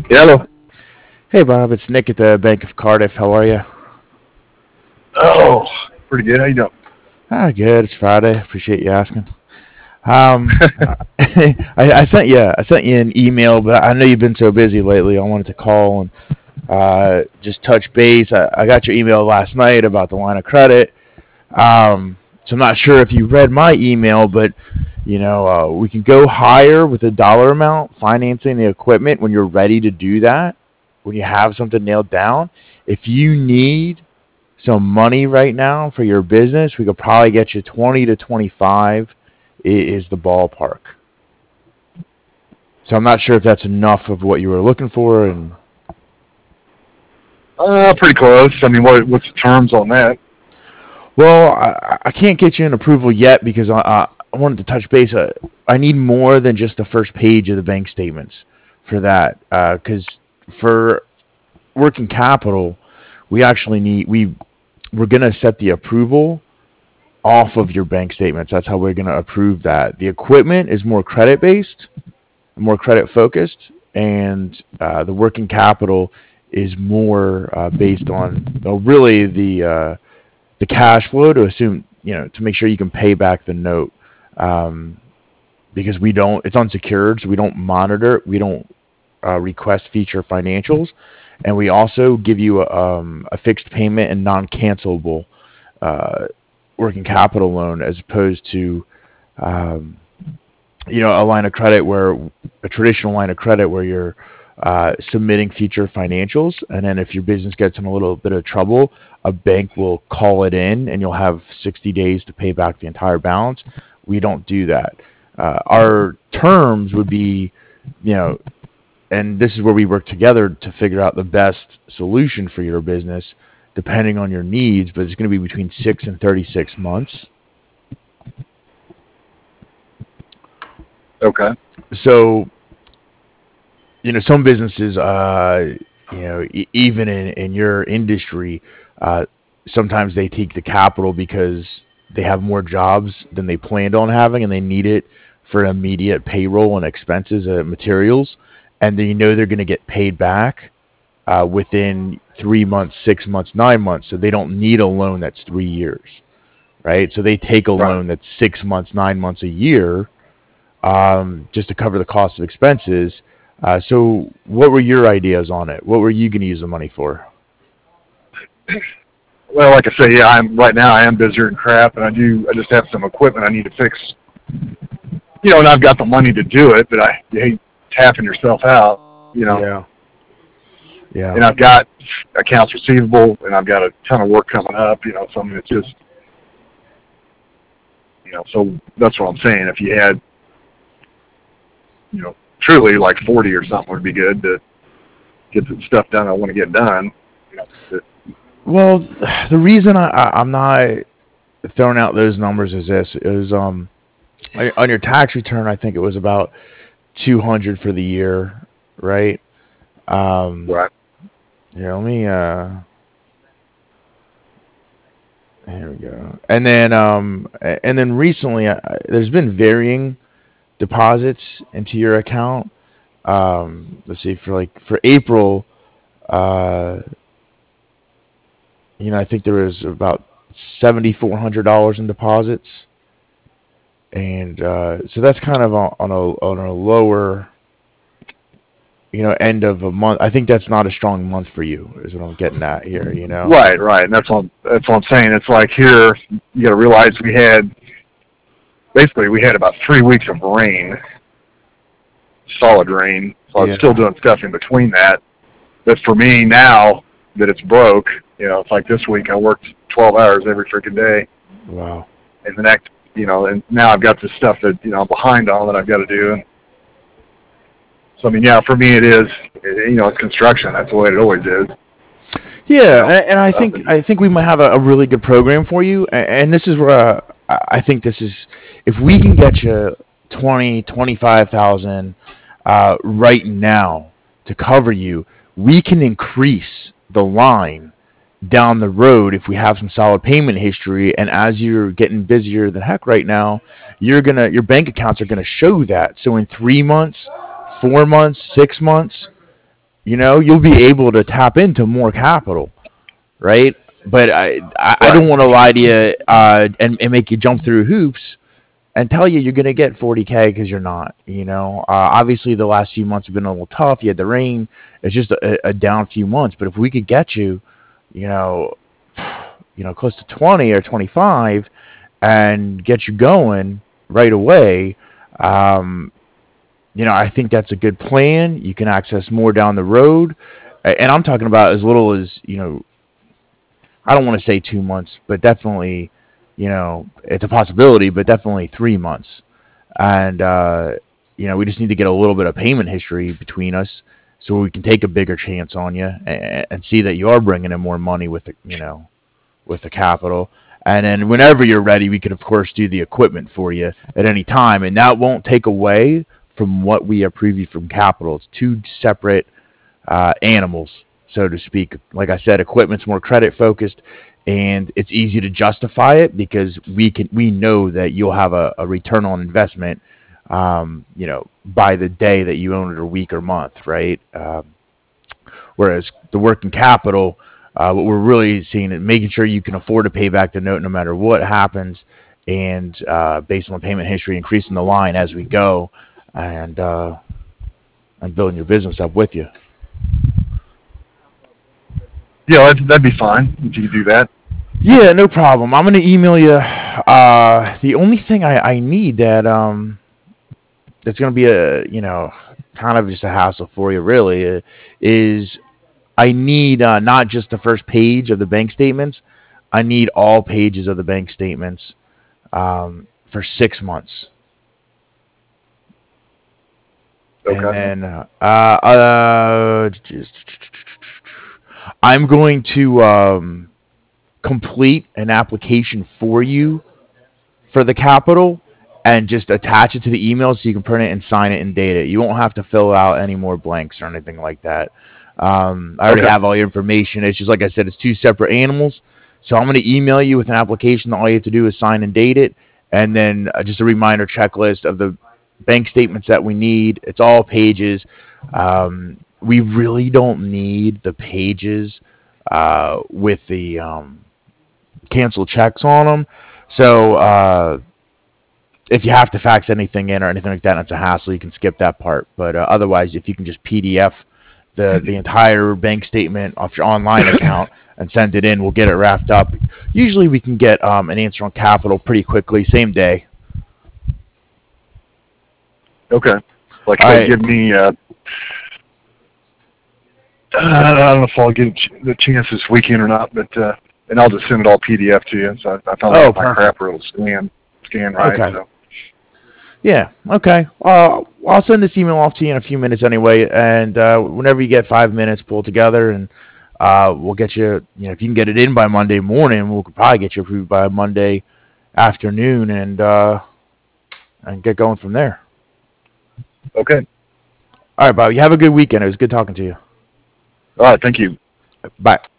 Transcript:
Hello. Hey Bob, it's Nick at the Bank of Cardiff. How are you? Oh, pretty good. How you doing? Good. It's Friday. Appreciate you asking. I sent you an email, but I know you've been so busy lately. I wanted to call and just touch base. I got your email last night about the line of credit. So I'm not sure if you read my email, but we can go higher with the dollar amount financing the equipment when you're ready to do that. When you have something nailed down, if you need some money right now for your business, we could probably get you 20 to 25 is the ballpark. So I'm not sure if that's enough of what you were looking for. And Pretty close. I mean, what's the terms on that? well, I can't get you an approval yet because I wanted to touch base. I need more than just the first page of the bank statements for that. Because for working capital, we actually we're going to set the approval off of your bank statements. That's how we're going to approve that. The equipment is more credit based, more credit focused, and the working capital is more based on really the cash flow to assume to make sure you can pay back the note, um, because we don't. It's unsecured, so we don't monitor. We don't request feature financials, and we also give you a fixed payment and non-cancelable uh, working capital loan as opposed to um, a line of credit where a traditional line of credit where you're submitting future financials, and then if your business gets in a little bit of trouble, a bank will call it in, and you'll have 60 days to pay back the entire balance. We don't do that. Our terms would be, you know, and this is where we work together to figure out the best solution for your business, depending on your needs. But it's going to be between 6 and 36 months. Okay. So some businesses, even in your industry, uh, sometimes they take the capital because they have more jobs than they planned on having, and they need it for immediate payroll and expenses, materials, and then they're going to get paid back within 3 months, 6 months, 9 months. So they don't need a loan that's 3 years, right? So they take a Right. loan that's 6 months, 9 months, a year, just to cover the cost of expenses. So, what were your ideas on it? What were you going to use the money for? Well, like I say, yeah, I'm right now. I am busier than crap, and I just have some equipment I need to fix. And I've got the money to do it, but you hate tapping yourself out. Yeah, yeah, And I've got accounts receivable, and I've got a ton of work coming up. So I mean, it's just, so that's what I'm saying. If you had, truly like 40 or something would be good to get the stuff done I want to get done. But, Well, the reason I'm not throwing out those numbers is this: is on your tax return, I think it was about 200 for the year, right? Um, right. Here, let me. Here we go. And then recently, there's been varying deposits into your account. Let's see, for April, uh, I think there was about $7,400 in deposits, and so that's kind of on a lower, end of a month. I think that's not a strong month for you, is what I'm getting at here. Right, right. And that's what I'm saying. It's like here, you got to realize we had about 3 weeks of rain, solid rain. So I was still Yeah. doing stuff in between that. But for me now that it's broke, it's like this week I worked 12 hours every freaking day, Wow. and the next, and now I've got this stuff that I'm behind on that I've got to do. And so I mean, yeah, for me it is, it's construction. That's the way it always is. You Yeah, know. and I think we might have a really good program for you. And this is where I think this is, if we can get you 25,000 right now to cover you, we can increase the line down the road if we have some solid payment history. And as you're getting busier than heck right now, your bank accounts are gonna show that. So in 3 months, 4 months, 6 months, you'll be able to tap into more capital, right? But I Right. don't want to lie to you and make you jump through hoops and tell you you're going to get 40K because you're not. Obviously the last few months have been a little tough. You had the rain. It's just a down few months. But if we could get you, you know, close to 20 or 25 and get you going right away, I think that's a good plan. You can access more down the road. And I'm talking about as little as, I don't want to say 2 months, but definitely, it's a possibility, but definitely 3 months. And, we just need to get a little bit of payment history between us so we can take a bigger chance on you and see that you are bringing in more money with the capital. And then whenever you're ready, we can, of course, do the equipment for you at any time. And that won't take away from what we have previewed from capital. It's two separate animals, so to speak. Like I said, equipment's more credit focused, and it's easy to justify it because we know that you'll have a return on investment, by the day that you own it, or week or month, right? Whereas the working capital, what we're really seeing is making sure you can afford to pay back the note no matter what happens, and based on the payment history, increasing the line as we go, and building your business up with you. Yeah, that'd be fine if you could do that. Yeah, no problem. I'm gonna email you. The only thing I need that's gonna be kind of just a hassle for you, really, is I need not just the first page of the bank statements. I need all pages of the bank statements for 6 months. And Okay. then I'm going to complete an application for you for the capital and just attach it to the email so you can print it and sign it and date it. You won't have to fill out any more blanks or anything like that. I already Okay. have all your information. It's just like I said, it's two separate animals. So I'm going to email you with an application. All you have to do is sign and date it, and then just a reminder checklist of the bank statements that we need. It's all pages. We really don't need the pages with the cancel checks on them. So if you have to fax anything in or anything like that, and it's a hassle, you can skip that part. But otherwise, if you can just PDF the entire bank statement off your online account and send it in, we'll get it wrapped up. Usually, we can get an answer on capital pretty quickly, same day. Okay. Like All I said, right. give me. I don't know if I'll get the chance this weekend or not, but and I'll just send it all PDF to you. So I finally Oh, got my perfect. crapper. It'll scan right. Okay. So Yeah. Okay. I'll send this email off to you in a few minutes anyway, and whenever you get 5 minutes, pull it together, and we'll get you. If you can get it in by Monday morning, we'll probably get you approved by Monday afternoon, and get going from there. okay. All right, Bob. You have a good weekend. It was good talking to you. All right. Thank you. Bye.